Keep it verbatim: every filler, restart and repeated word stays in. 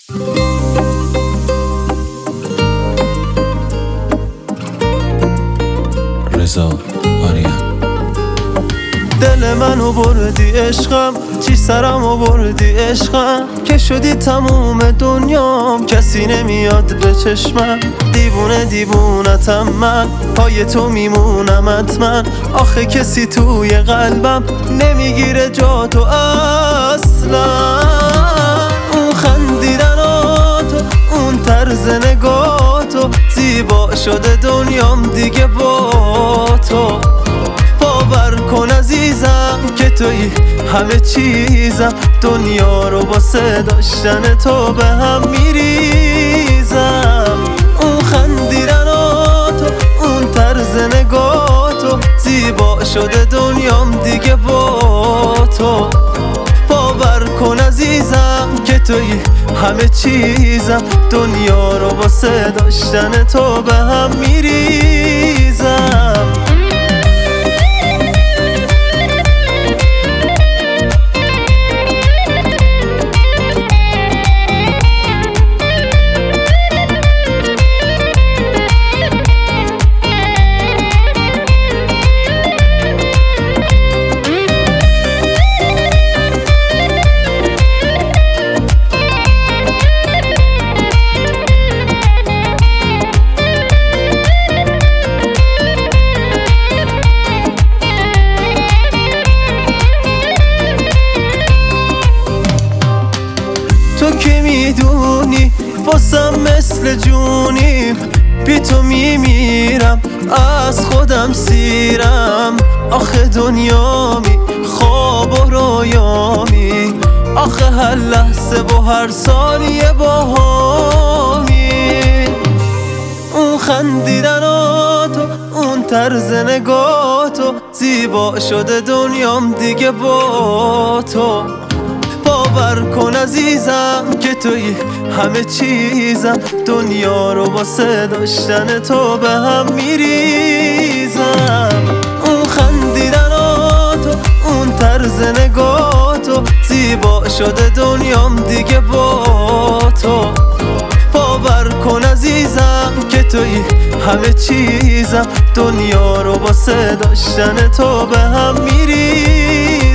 رضا آریان. دل منو بردی عشقم، چی سرمو بردی عشقم، که شدی تموم دنیام، کسی نمیاد به چشمم. دیوونه دیوونتم من، پای تو میمونم حتما. آخه کسی توی قلبم نمیگیره جا تو اصلا. اون خندیدناتو، اون طرز نگاتو، زیبا شده دنیام دیگه با تو. باور کن عزیزم که توی همه چیزم، دنیا رو واسه داشتن تو به هم میریزم. اون خندیدناتو، اون طرز نگاتو، زیبا شده دنیام دیگه با تو. باور کن عزیزم که توی همه چیزم، دنیا رو واسه داشتن تو به هم میریزم. تو که میدونی واسم مثل جونیم، بی تو میمیرم از خودم سیرم. آخه دنیامی خواب و رویامی، آخه هر لحظه و هر ثانیه باهامی. اون خندیدناتو، اون طرز نگاتو، زیبا شده دنیام دیگه با تو. باور کن عزیزم که توی همه چیزم، دنیا رو واسه داشتن تو به هم میریزم. اون خندیدناتو، اون طرز نگاتو، زیبا شده دنیام دیگه با تو. باور کن عزیزم که توی همه چیزم، دنیا رو واسه داشتن تو به هم میریزم.